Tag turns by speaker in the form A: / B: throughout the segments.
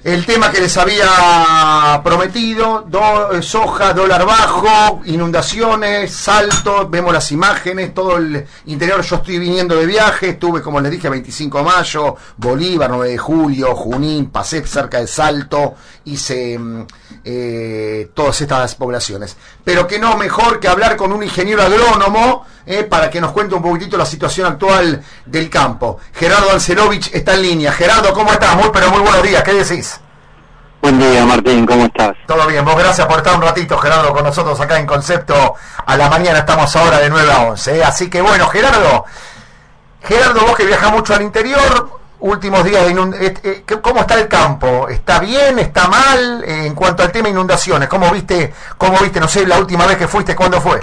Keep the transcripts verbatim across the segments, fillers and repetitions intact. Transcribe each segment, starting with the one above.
A: El tema que les había prometido, do, soja, dólar bajo, inundaciones, saltos, vemos las imágenes, todo el interior. Yo estoy viniendo de viaje, estuve, como les dije, veinticinco de mayo, Bolívar, nueve de julio, Junín, pasé cerca de Salto, hice eh, todas estas poblaciones. Pero que no mejor que hablar con un ingeniero agrónomo eh, para que nos cuente un poquitito la situación actual del campo. Gerardo Ancelovich está en línea. Gerardo, ¿cómo estás? Muy, pero muy buenos días, ¿qué decís?
B: Buen día, Martín, ¿cómo estás?
A: Todo bien, vos gracias por estar un ratito, Gerardo, con nosotros acá en Concepto a la mañana. Estamos ahora de nueve a once, ¿eh? Así que bueno, Gerardo, Gerardo, vos que viajás mucho al interior, últimos días de inundaciones, ¿cómo está el campo? ¿Está bien? ¿Está mal? Eh, en cuanto al tema inundaciones, ¿cómo viste, cómo viste, no sé, la última vez que fuiste, cuándo fue?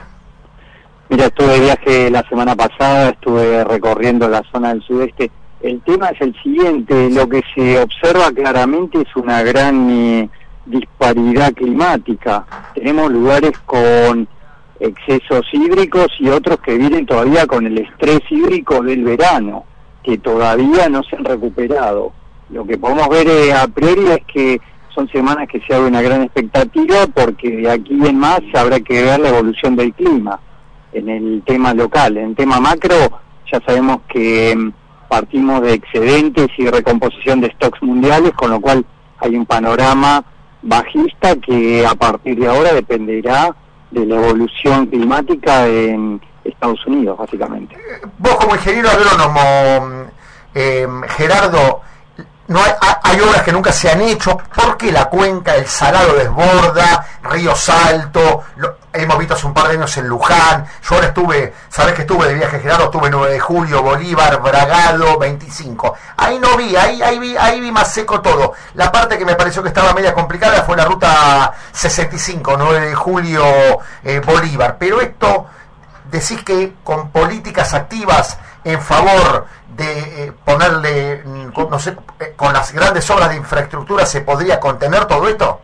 B: Mira, estuve de viaje la semana pasada, estuve recorriendo la zona del sudeste. El tema es el siguiente, lo que se observa claramente es una gran eh, disparidad climática. Tenemos lugares con excesos hídricos y otros que vienen todavía con el estrés hídrico del verano, que todavía no se han recuperado. Lo que podemos ver eh, a priori es que son semanas que se abre una gran expectativa, porque de aquí en más habrá que ver la evolución del clima en el tema local. En el tema macro ya sabemos que partimos de excedentes y recomposición de stocks mundiales, con lo cual hay un panorama bajista que a partir de ahora dependerá de la evolución climática en Estados Unidos, básicamente.
A: Vos como ingeniero agrónomo, eh, Gerardo, no hay, hay obras que nunca se han hecho. ¿Por qué la cuenca, el Salado desborda, Río Salto? Lo, hemos visto hace un par de años en Luján. Yo ahora estuve, sabés que estuve de viaje, Gerardo, estuve nueve de julio, Bolívar, Bragado, veinticinco. Ahí no vi, ahí, ahí vi, ahí vi más seco todo. La parte que me pareció que estaba media complicada fue la ruta sesenta y cinco, nueve de julio, eh, Bolívar. Pero esto, decís que con políticas activas en favor de eh, ponerle, con, no sé, eh, con las grandes obras de infraestructura, ¿se podría contener todo esto?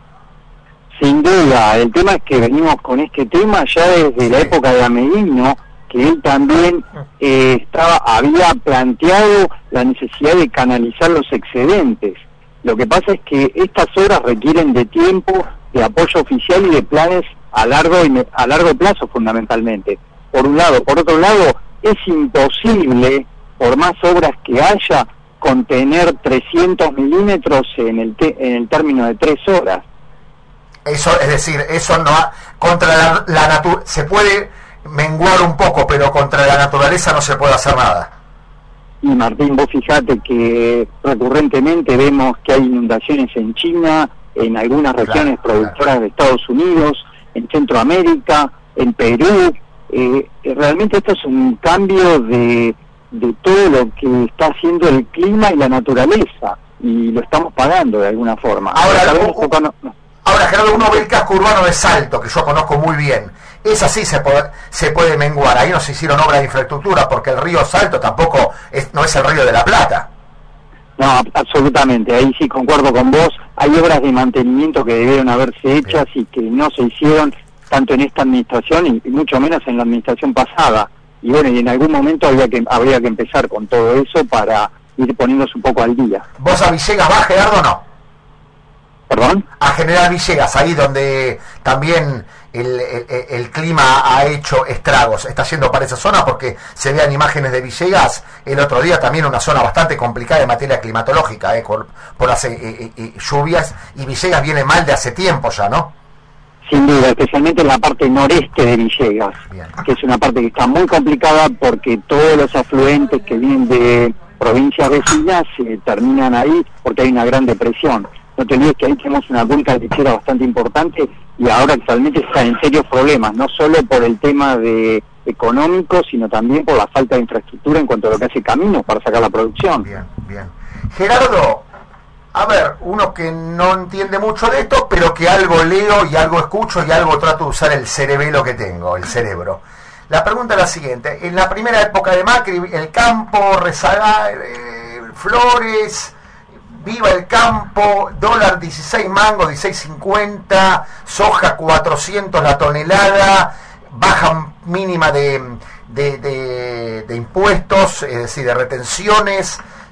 B: Sin duda, el tema es que venimos con este tema ya desde sí. la época de Ameghino, que él también eh, estaba había planteado la necesidad de canalizar los excedentes. Lo que pasa es que estas obras requieren de tiempo, de apoyo oficial y de planes a largo y a largo plazo, fundamentalmente. Por un lado. Por otro lado, es imposible, por más obras que haya, contener trescientos milímetros en el te, en el término de tres horas.
A: Eso, es decir, eso no ha, contra la, la naturaleza se puede menguar un poco, pero contra la naturaleza no se puede hacer nada.
B: Y Martín, vos fijate que recurrentemente vemos que hay inundaciones en China, en algunas regiones claro, productoras claro. de Estados Unidos, en Centroamérica, en Perú. Eh, realmente esto es un cambio de, de todo lo que está haciendo el clima y la naturaleza, y lo estamos pagando de alguna forma.
A: Ahora, ahora, no, no. ahora Gerardo, uno ve el casco urbano de Salto, que yo conozco muy bien. Es así, se puede, se puede menguar. Ahí no se hicieron obras de infraestructura, porque el río Salto tampoco es, no es el río de la Plata.
B: No, absolutamente, ahí sí concuerdo con vos. Hay obras de mantenimiento que debieron haberse hechas sí. y que no se hicieron, tanto en esta administración y, y mucho menos en la administración pasada. Y bueno, y en algún momento habría que habría que empezar con todo eso para ir poniéndose un poco al día.
A: ¿Vos a Villegas vas, Gerardo, o no?
B: ¿Perdón?
A: A General Villegas, ahí donde también el, el, el clima ha hecho estragos. ¿Está yendo para esa zona? Porque se vean imágenes de Villegas el otro día, también una zona bastante complicada en materia climatológica, eh, por, por las eh, eh, eh, lluvias, y Villegas viene mal de hace tiempo ya, ¿no?
B: Sin duda, especialmente en la parte noreste de Villegas, Bien. que es una parte que está muy complicada porque todos los afluentes que vienen de provincias vecinas se eh, terminan ahí porque hay una gran depresión. No te olvides que ahí tenemos una cuenca lechera bastante importante y ahora actualmente está en serios problemas, no solo por el tema de económico, sino también por la falta de infraestructura en cuanto a lo que hace caminos para sacar la producción.
A: Bien, bien. Gerardo, a ver, uno que no entiende mucho de esto, pero que algo leo y algo escucho y algo trato de usar el cerebelo que tengo, el cerebro. La pregunta es la siguiente: en la primera época de Macri, el campo, rezaga, eh, flores, viva el campo, dólar dieciséis mangos, dieciséis cincuenta, soja cuatrocientos la tonelada, baja mínima de, de, de, de impuestos, es decir, de retenciones,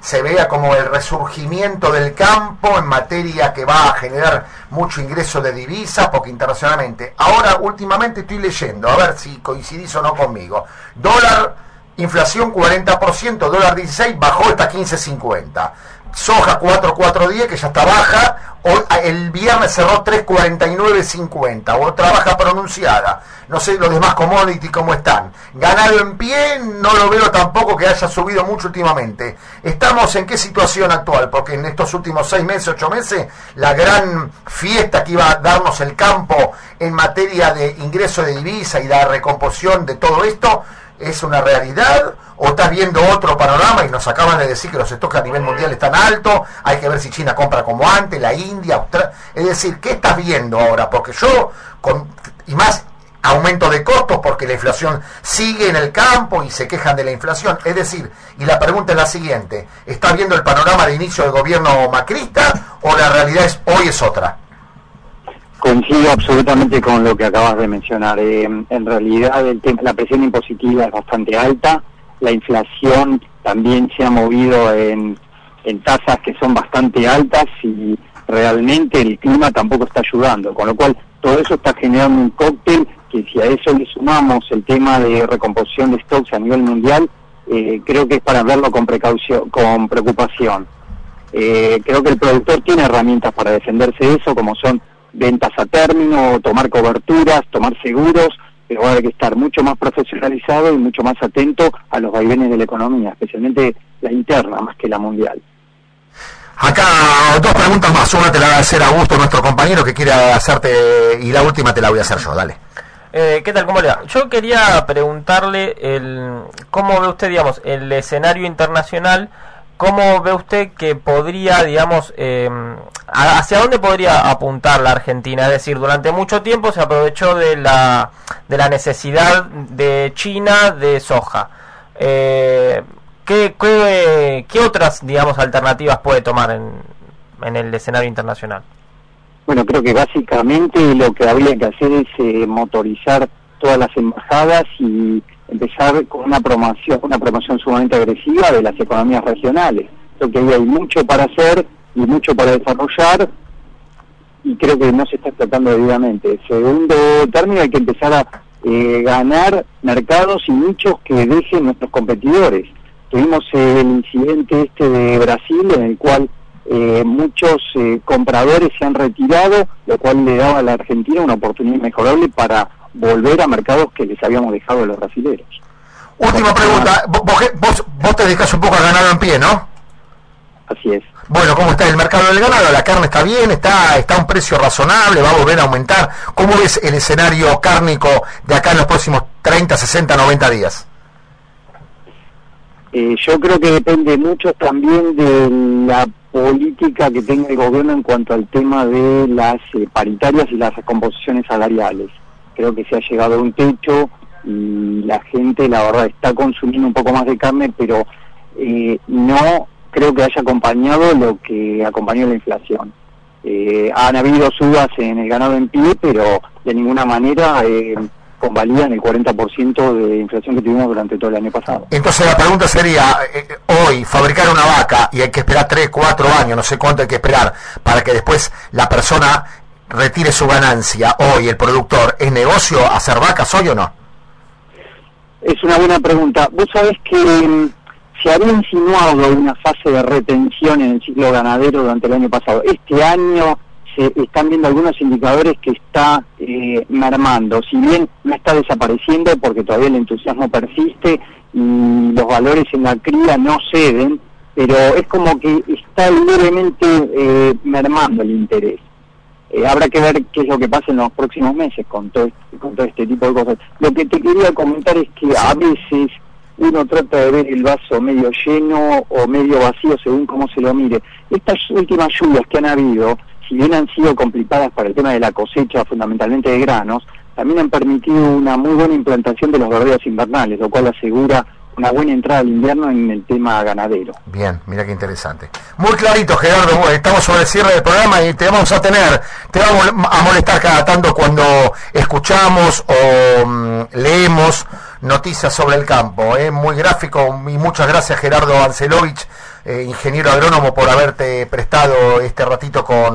A: se vea como el resurgimiento del campo en materia que va a generar mucho ingreso de divisas, porque internacionalmente, ahora últimamente estoy leyendo, a ver si coincidís o no conmigo, dólar, inflación cuarenta por ciento, dólar dieciséis, bajó hasta quince cincuenta, soja cuatro cuatro diez, que ya está baja, hoy, el viernes cerró tres cuarenta y nueve cincuenta, otra baja pronunciada. No sé los demás commodities cómo están. Ganado en pie, no lo veo tampoco que haya subido mucho últimamente. ¿Estamos en qué situación actual? Porque en estos últimos seis meses, ocho meses, la gran fiesta que iba a darnos el campo en materia de ingreso de divisa y la recomposición de todo esto, ¿es una realidad? ¿O estás viendo otro panorama y nos acaban de decir que los stocks a nivel mundial están altos? Hay que ver si China compra como antes, la India, Australia. Es decir, ¿qué estás viendo ahora? Porque yo, con, y más aumento de costos porque la inflación sigue en el campo y se quejan de la inflación. Es decir, y la pregunta es la siguiente, ¿estás viendo el panorama de inicio del gobierno macrista o la realidad es hoy es otra?
B: Coincido absolutamente con lo que acabas de mencionar. Eh, en realidad el tema, la presión impositiva es bastante alta, la inflación también se ha movido en, en tasas que son bastante altas y realmente el clima tampoco está ayudando, con lo cual todo eso está generando un cóctel que si a eso le sumamos el tema de recomposición de stocks a nivel mundial, eh, creo que es para verlo con precaución, con preocupación. Eh, creo que el productor tiene herramientas para defenderse de eso, como son ventas a término, tomar coberturas, tomar seguros, pero va a haber que estar mucho más profesionalizado y mucho más atento a los vaivenes de la economía, especialmente la interna más que la mundial.
A: Acá dos preguntas más, una te la va a hacer Augusto, nuestro compañero, que quiere hacerte, y la última te la voy a hacer yo, dale.
C: Eh, ¿Qué tal? ¿Cómo le va? Yo quería preguntarle el cómo ve usted, digamos, el escenario internacional, cómo ve usted que podría, digamos, eh, hacia dónde podría apuntar la Argentina. Es decir, durante mucho tiempo se aprovechó de la de la necesidad de China de soja. Eh, ¿qué, qué, ¿Qué otras, digamos, alternativas puede tomar en, en el escenario internacional?
B: Bueno, creo que básicamente lo que habría que hacer es eh, motorizar todas las embajadas y empezar con una promoción, una promoción sumamente agresiva de las economías regionales. Creo que ahí hay mucho para hacer y mucho para desarrollar y creo que no se está explotando debidamente. Segundo término, hay que empezar a eh, ganar mercados y nichos que dejen nuestros competidores. Tuvimos eh, el incidente este de Brasil en el cual Eh, muchos eh, compradores se han retirado, lo cual le daba a la Argentina una oportunidad mejorable para volver a mercados que les habíamos dejado a los brasileños.
A: Última pregunta, vos, vos, vos te dedicás un poco a ganado en pie, ¿no?
B: Así es.
A: Bueno, ¿cómo está el mercado del ganado? ¿La carne está bien? ¿Está está a un precio razonable? ¿Va a volver a aumentar? ¿Cómo ves el escenario cárnico de acá en los próximos treinta, sesenta, noventa días?
B: Eh, yo creo que depende mucho también de la política que tenga el gobierno en cuanto al tema de las eh, paritarias y las recomposiciones salariales. Creo que se ha llegado a un techo y la gente, la verdad, está consumiendo un poco más de carne, pero eh, no creo que haya acompañado lo que acompañó la inflación. Eh, han habido subas en el ganado en pie, pero de ninguna manera eh, convalidan el cuarenta por ciento de inflación que tuvimos durante todo el año pasado.
A: Entonces la pregunta sería, eh, hoy fabricar una vaca y hay que esperar tres, cuatro años, no sé cuánto hay que esperar para que después la persona retire su ganancia, hoy el productor, ¿es negocio hacer vacas hoy o no?
B: Es una buena pregunta. Vos sabés que um, se había insinuado una fase de retención en el ciclo ganadero durante el año pasado. Este año se están viendo algunos indicadores que está eh, mermando, si bien no está desapareciendo porque todavía el entusiasmo persiste y los valores en la cría no ceden, pero es como que está levemente eh, mermando el interés. Eh, habrá que ver qué es lo que pasa en los próximos meses con todo, este, con todo este tipo de cosas. Lo que te quería comentar es que a veces uno trata de ver el vaso medio lleno o medio vacío según cómo se lo mire. Estas últimas lluvias que han habido, si bien han sido complicadas para el tema de la cosecha, fundamentalmente de granos, también han permitido una muy buena implantación de los verdeos invernales, lo cual asegura una buena entrada al invierno en el tema ganadero.
A: Bien, mira qué interesante. Muy clarito, Gerardo, estamos sobre el cierre del programa y te vamos a tener, te vamos a molestar cada tanto cuando escuchamos o um, leemos noticias sobre el campo. ¿eh? Muy gráfico y muchas gracias, Gerardo Ancelovich, eh, ingeniero agrónomo, por haberte prestado este ratito con